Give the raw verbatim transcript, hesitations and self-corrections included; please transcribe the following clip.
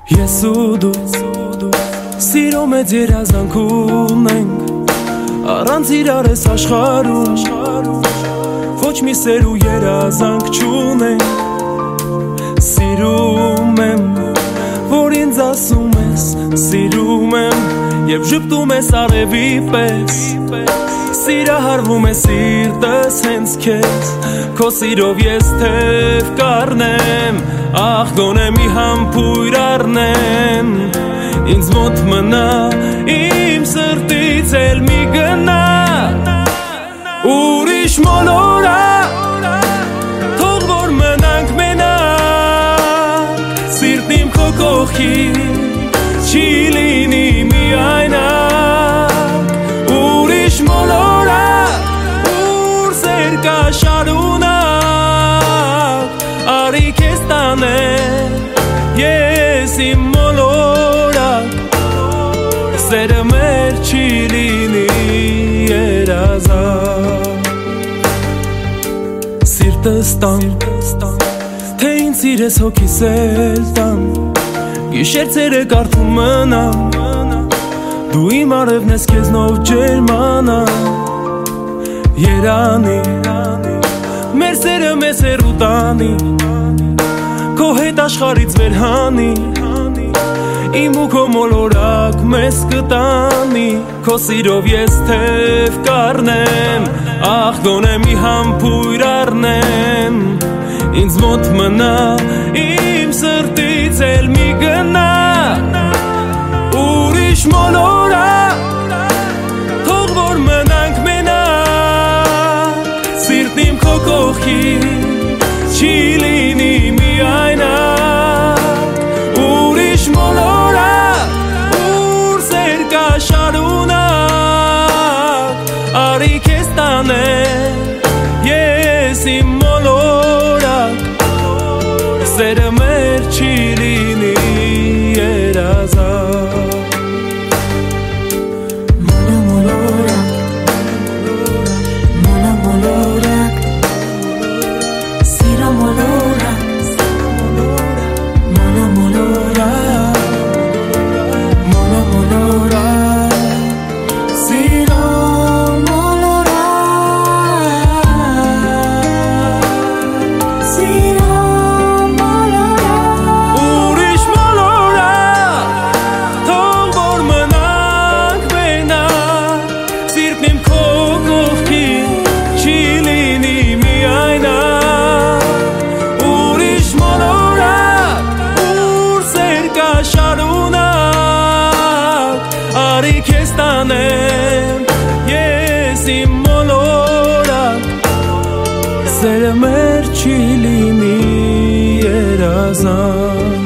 Ես ու դու սիրո մեծ երազանք ունենք, առանց իրար ես աշխարհում ոչ մի սեր ու երազանք չունենք։ Սիրում եմ, որ ինձ ասում ես, սիրում եմ և ժպտում ես արևի պես, սիրահարվում է սիրտս հենց քեզ, քո սիրով ես թև կառնեմ, ախ գոնե մի համբույր առնեմ, ինձ մոտ մնա, իմ սրտից էլ մի գնա, ուրիշ մոլորա, թող որ մնանք մենակ, սիրտն իմ քո կողքին չի լինի միայնակ, ուրիշ մոլորա, ուր սեր կա շարունակ, արի քեզ տանեմ, ես իմ մոլորակ, սերը մեր չի լինի երազանք։ Սիրտս տան, թե ինձ սիրես հոգիս էլ տան, գիշեր ցերեկ արթուն մնամ, դու իմ արևն ես քեզնով ջերմանամ, երանի, մեր սերը մեզ հեռու տանի, քո հետ աշխարհից վեր հանի, իմ ու քո մոլորակ մեզ կտանի, քո սիրով ես թև կառնեմ, ախ գոնե մի համբույր առնեմ, ինձ մոտ մնա, իմ սրտից էլ մի գնա, ուրիշ մոլորակ, թող որ մնանք մենակ, սիրտն իմ քո կողքին չի լինի միայնակ, ուրիշ մոլորակ, ուր սեր կա շարունակ, արի քեզ տանեմ, ես իմ մոլորակ, սերը մեր չի լինի երազանք։ Մոլո մոլորակ, մոլո մոլորակ, սիրո մոլորակ, մոլո մոլորակ, մոլո մոլորակ, սիրո մոլորակ, սիրո մոլորակ, Ուրիշ մոլորակ, թող որ մնանք մենակ, սիրտն իմ քո կողքին չի լինի միայնակ, ուրիշ մոլորակ, ուր սեր կա շարունակ, արի քեզ տանեմ, ես իմ մոլորակ, սերը մեր չի լինի երազանք։